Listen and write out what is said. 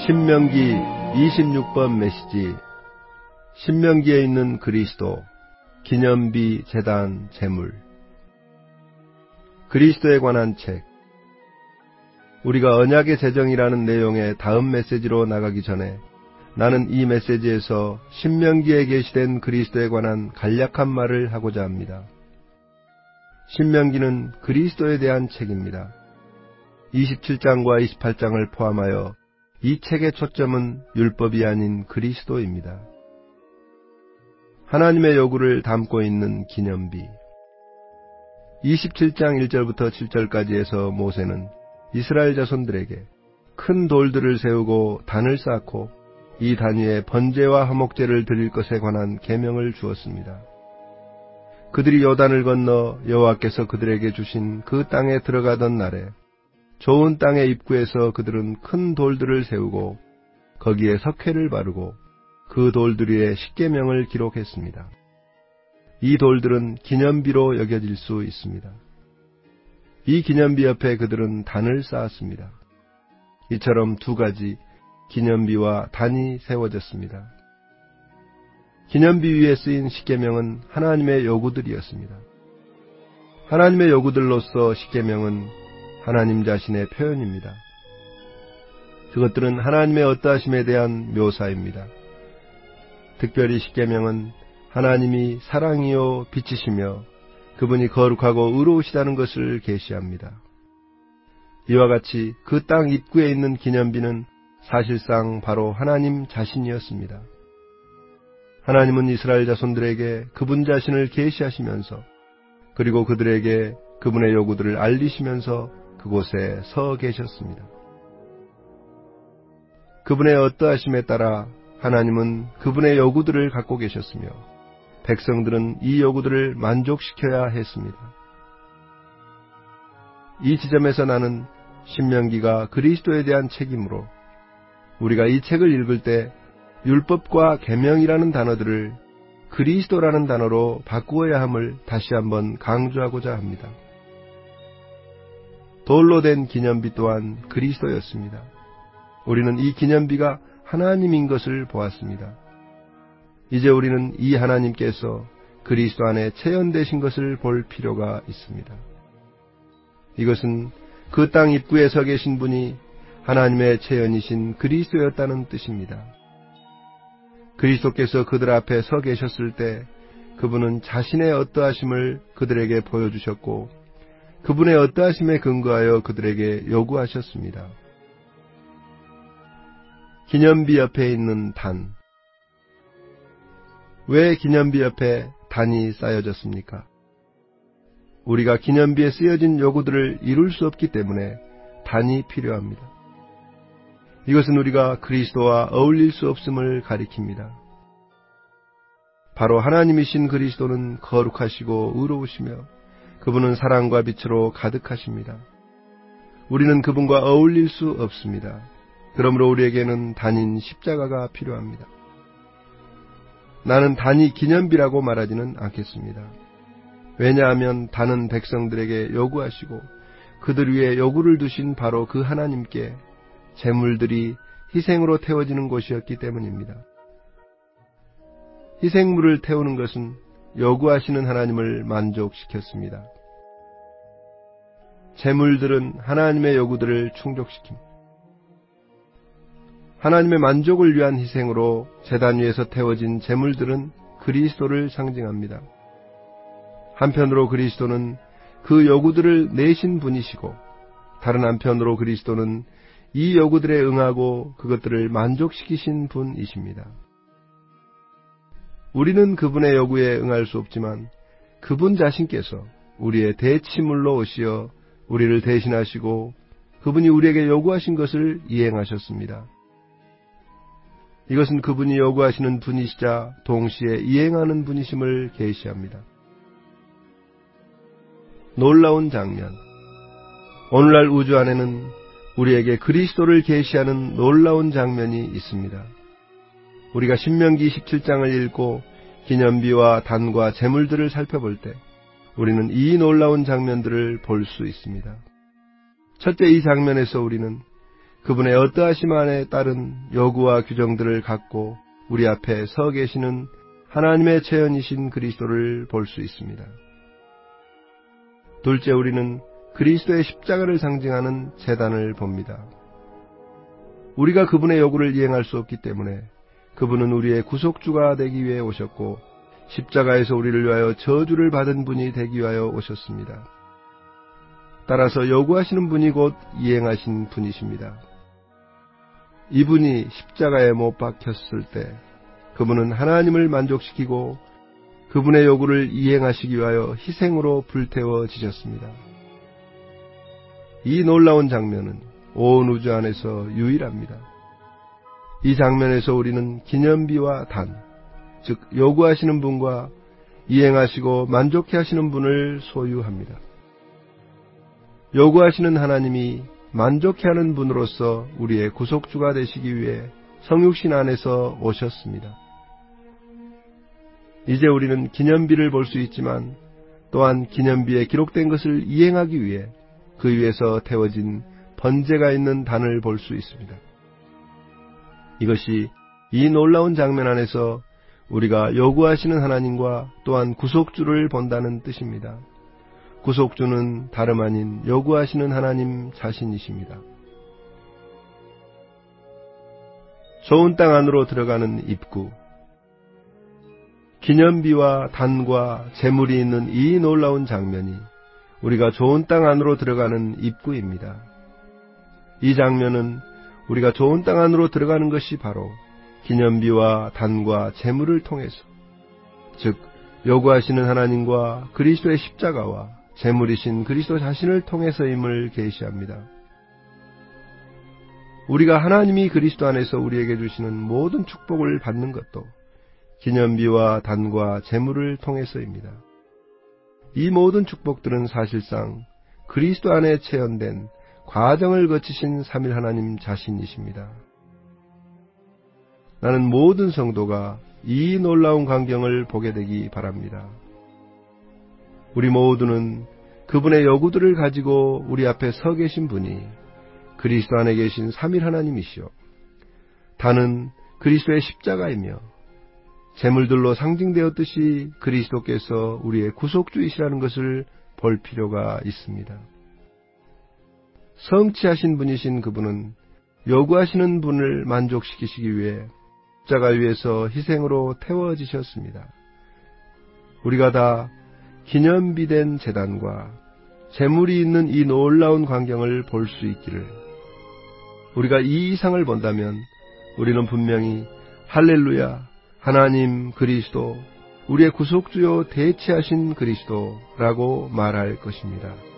신명기 26번 메시지. 신명기에 있는 그리스도, 기념비, 제단, 제물. 그리스도에 관한 책. 우리가 언약의 제정이라는 내용의 다음 메시지로 나가기 전에 나는 이 메시지에서 신명기에 계시된 그리스도에 관한 간략한 말을 하고자 합니다. 신명기는 그리스도에 대한 책입니다. 27장과 28장을 포함하여 이 책의 초점은 율법이 아닌 그리스도입니다. 하나님의 요구를 담고 있는 기념비. 27장 1절부터 7절까지 해서 모세는 이스라엘 자손들에게 큰 돌들을 세우고 단을 쌓고 이 단 위에 번제와 화목제를 드릴 것에 관한 계명을 주었습니다. 그들이 요단을 건너 여호와께서 그들에게 주신 그 땅에 들어가던 날에 좋은 땅의 입구에서 그들은 큰 돌들을 세우고 거기에 석회를 바르고 그 돌들 위에 십계명을 기록했습니다. 이 돌들은 기념비로 여겨질 수 있습니다. 이 기념비 옆에 그들은 단을 쌓았습니다. 이처럼 두 가지 기념비와 단이 세워졌습니다. 기념비 위에 쓰인 십계명은 하나님의 요구들이었습니다. 하나님의 요구들로서 십계명은 하나님 자신의 표현입니다. 그것들은 하나님의 어떠하심에 대한 묘사입니다. 특별히 십계명은 하나님이 사랑이요 빛이시며 그분이 거룩하고 의로우시다는 것을 계시합니다. 이와 같이 그 땅 입구에 있는 기념비는 사실상 바로 하나님 자신이었습니다. 하나님은 이스라엘 자손들에게 그분 자신을 계시하시면서 그리고 그들에게 그분의 요구들을 알리시면서 그곳에 서 계셨습니다. 그분의 어떠하심에 따라 하나님은 그분의 요구들을 갖고 계셨으며 백성들은 이 요구들을 만족시켜야 했습니다. 이 지점에서 나는 신명기가 그리스도에 대한 책이므로 우리가 이 책을 읽을 때 율법과 계명이라는 단어들을 그리스도라는 단어로 바꾸어야 함을 다시 한번 강조하고자 합니다. 돌로 된 기념비 또한 그리스도였습니다. 우리는 이 기념비가 하나님인 것을 보았습니다. 이제 우리는 이 하나님께서 그리스도 안에 체현되신 것을 볼 필요가 있습니다. 이것은 그 땅 입구에 서 계신 분이 하나님의 체현이신 그리스도였다는 뜻입니다. 그리스도께서 그들 앞에 서 계셨을 때 그분은 자신의 어떠하심을 그들에게 보여주셨고 그분의 어떠하심에 근거하여 그들에게 요구하셨습니다. 기념비 옆에 있는 단. 왜 기념비 옆에 단이 쌓여졌습니까? 우리가 기념비에 쓰여진 요구들을 이룰 수 없기 때문에 단이 필요합니다. 이것은 우리가 그리스도와 어울릴 수 없음을 가리킵니다. 바로 하나님이신 그리스도는 거룩하시고 의로우시며 그분은 사랑과 빛으로 가득하십니다. 우리는 그분과 어울릴 수 없습니다. 그러므로 우리에게는 단인 십자가가 필요합니다. 나는 단이 기념비라고 말하지는 않겠습니다. 왜냐하면 단은 백성들에게 요구하시고 그들 위에 요구를 두신 바로 그 하나님께 제물들이 희생으로 태워지는 곳이었기 때문입니다. 희생물을 태우는 것은 요구하시는 하나님을 만족시켰습니다. 제물들은 하나님의 요구들을 충족시킵니다. 하나님의 만족을 위한 희생으로 제단 위에서 태워진 제물들은 그리스도를 상징합니다. 한편으로 그리스도는 그 요구들을 내신 분이시고 다른 한편으로 그리스도는 이 요구들에 응하고 그것들을 만족시키신 분이십니다. 우리는 그분의 요구에 응할 수 없지만 그분 자신께서 우리의 대치물로 오시어 우리를 대신하시고 그분이 우리에게 요구하신 것을 이행하셨습니다. 이것은 그분이 요구하시는 분이시자 동시에 이행하는 분이심을 계시합니다. 놀라운 장면. 오늘날 우주 안에는 우리에게 그리스도를 계시하는 놀라운 장면이 있습니다. 우리가 신명기 17장을 읽고 기념비와 단과 제물들을 살펴볼 때 우리는 이 놀라운 장면들을 볼 수 있습니다. 첫째, 이 장면에서 우리는 그분의 어떠하심 안에 따른 요구와 규정들을 갖고 우리 앞에 서 계시는 하나님의 체현이신 그리스도를 볼 수 있습니다. 둘째, 우리는 그리스도의 십자가를 상징하는 제단을 봅니다. 우리가 그분의 요구를 이행할 수 없기 때문에 그분은 우리의 구속주가 되기 위해 오셨고 십자가에서 우리를 위하여 저주를 받은 분이 되기 위하여 오셨습니다. 따라서 요구하시는 분이 곧 이행하신 분이십니다. 이분이 십자가에 못 박혔을 때 그분은 하나님을 만족시키고 그분의 요구를 이행하시기 위하여 희생으로 불태워지셨습니다. 이 놀라운 장면은 온 우주 안에서 유일합니다. 이 장면에서 우리는 기념비와 단, 즉 요구하시는 분과 이행하시고 만족해 하시는 분을 소유합니다. 요구하시는 하나님이 만족해 하는 분으로서 우리의 구속주가 되시기 위해 성육신 안에서 오셨습니다. 이제 우리는 기념비를 볼 수 있지만 또한 기념비에 기록된 것을 이행하기 위해 그 위에서 태워진 번제가 있는 단을 볼 수 있습니다. 이것이 이 놀라운 장면 안에서 우리가 요구하시는 하나님과 또한 구속주를 본다는 뜻입니다. 구속주는 다름 아닌 요구하시는 하나님 자신이십니다. 좋은 땅 안으로 들어가는 입구. 기념비와 단과 제물이 있는 이 놀라운 장면이 우리가 좋은 땅 안으로 들어가는 입구입니다. 이 장면은 우리가 좋은 땅 안으로 들어가는 것이 바로 기념비와 단과 제물을 통해서, 즉 요구하시는 하나님과 그리스도의 십자가와 제물이신 그리스도 자신을 통해서임을 계시합니다. 우리가 하나님이 그리스도 안에서 우리에게 주시는 모든 축복을 받는 것도 기념비와 단과 제물을 통해서입니다. 이 모든 축복들은 사실상 그리스도 안에 체현된 과정을 거치신 삼위 하나님 자신이십니다. 나는 모든 성도가 이 놀라운 광경을 보게 되기 바랍니다. 우리 모두는 그분의 요구들을 가지고 우리 앞에 서 계신 분이 그리스도 안에 계신 삼위 하나님이시오. 단은 그리스도의 십자가이며 제물들로 상징되었듯이 그리스도께서 우리의 구속주이시라는 것을 볼 필요가 있습니다. 성취하신 분이신 그분은 요구하시는 분을 만족시키시기 위해 십자가 위에서 희생으로 태워지셨습니다. 우리가 다 기념비된 제단과 제물이 있는 이 놀라운 광경을 볼 수 있기를, 우리가 이 이상을 본다면 우리는 분명히 할렐루야, 하나님 그리스도, 우리의 구속주요 대체하신 그리스도라고 말할 것입니다.